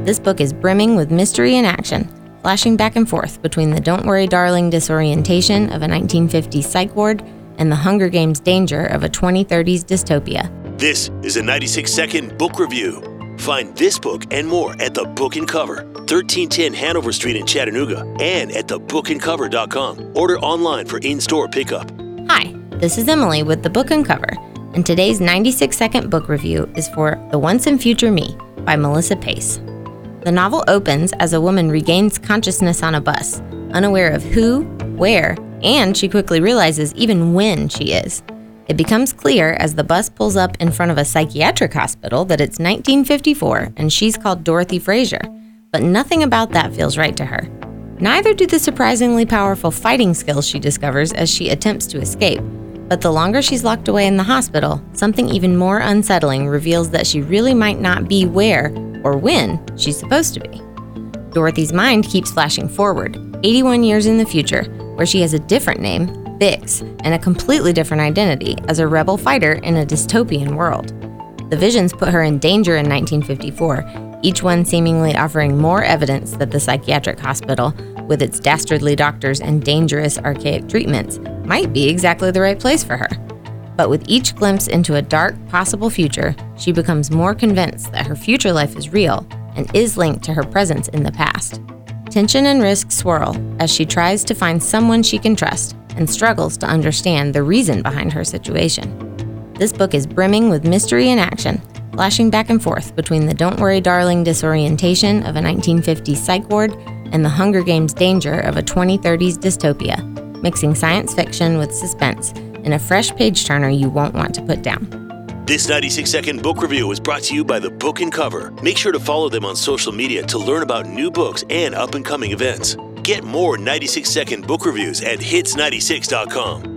This book is brimming with mystery and action, flashing back and forth between the Don't Worry Darling disorientation of a 1950s psych ward and the Hunger Games danger of a 2030s dystopia. This is a 96-second book review. Find this book and more at The Book and Cover, 1310 Hanover Street in Chattanooga, and at thebookandcover.com. Order online for in-store pickup. Hi, this is Emily with The Book and Cover, and today's 96-second book review is for The Once and Future Me by Melissa Pace. The novel opens as a woman regains consciousness on a bus, unaware of who, where, and she quickly realizes even when she is. It becomes clear as the bus pulls up in front of a psychiatric hospital that it's 1954 and she's called Dorothy Frazier, but nothing about that feels right to her. Neither do the surprisingly powerful fighting skills she discovers as she attempts to escape, but the longer she's locked away in the hospital, something even more unsettling reveals that she really might not be where or when she's supposed to be. Dorothy's mind keeps flashing forward, 81 years in the future, where she has a different name, Bix, and a completely different identity as a rebel fighter in a dystopian world. The visions put her in danger in 1954, each one seemingly offering more evidence that the psychiatric hospital, with its dastardly doctors and dangerous archaic treatments, might be exactly the right place for her. But with each glimpse into a dark, possible future, she becomes more convinced that her future life is real and is linked to her presence in the past. Tension and risk swirl as she tries to find someone she can trust and struggles to understand the reason behind her situation. This book is brimming with mystery and action, flashing back and forth between the Don't Worry Darling disorientation of a 1950s psych ward and the Hunger Games danger of a 2030s dystopia, mixing science fiction with suspense in a fresh page-turner you won't want to put down. This 96-second book review was brought to you by The Book and Cover. Make sure to follow them on social media to learn about new books and up-and-coming events. Get more 96-second book reviews at hits96.com.